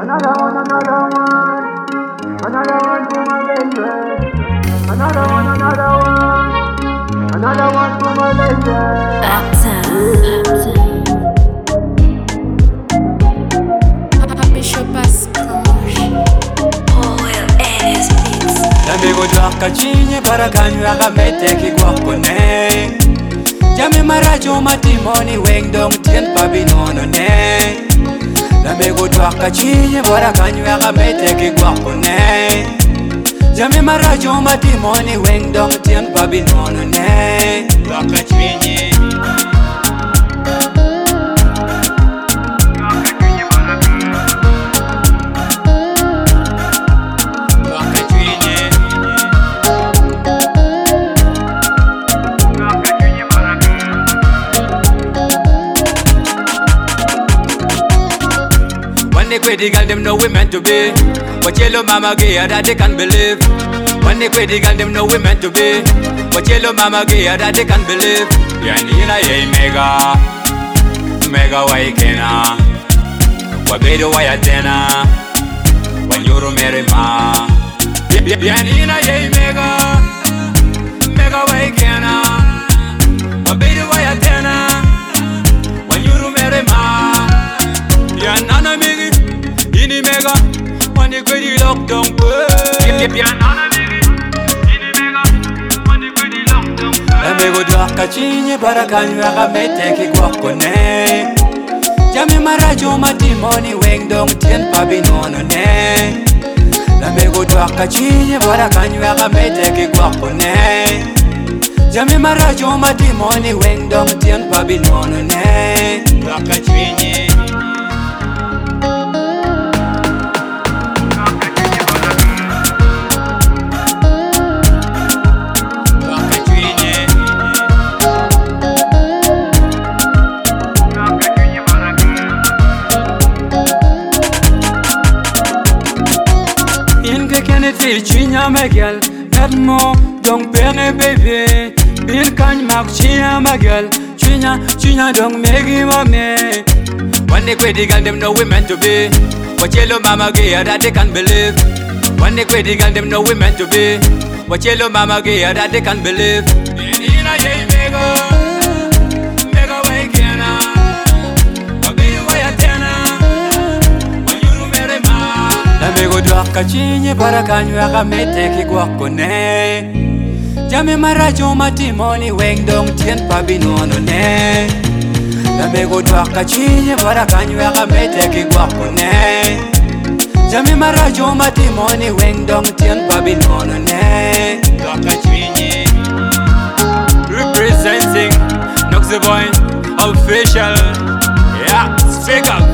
Another one, another one. Another one to my baby. Another one, another one. Another one to my baby. Amigo dwaka chinye para kanyu akamete kikwakone. Jami marajo matimoni weng dong tien pabinono ne. Amigo dwaka chinye para kanyu akamete kikwakone. Jami marajo matimoni weng dong tien pabinono ne. Dwaka chinye When they girl them know we meant to be. What yellow mama gay that they can't believe. When they girl them know we meant to be. What yellow mama gay that they can't believe. Yanina ye mega, mega waikena. Wabedo wayatena. When you marry ma. Yanina ye mega, mega waikena. Wabedo wayatena. When you marry ma. Yanana megi. Ini mega, money go di lockdown. Pianana megi, ini mega, money go di lockdown. Amigo dwaka chinye para kanyu akamete kikwakone. Jami marajo matimoni weng dong tien pabinono ne. Amigo dwaka chinye para kanyu akamete kikwakone. Jami marajo matimoni weng dong tien pabinono ne. Dwaka chinye chinya megel, that mo dong pere baby. Bill kan mak chinya megel, chinya dong megi mame. When they quit the girl them know we meant to be. What yellow mama gay that they can't believe. When they quit the girl them know we meant to be. What yellow mama gay that they can't believe. Ina ye mega, mega waikena. Wabiru wayatena. Amigo dwaka chinye para kanyu akamete kikwakone. Jami marajo matimoni weng dong tien pabinono ne. Amigo dwaka chinye para kanyu akamete kikwakone. Jami marajo matimoni weng dong tien pabinono ne. Dwaka chinye representing Noxy Boy official. Yeah, speak up.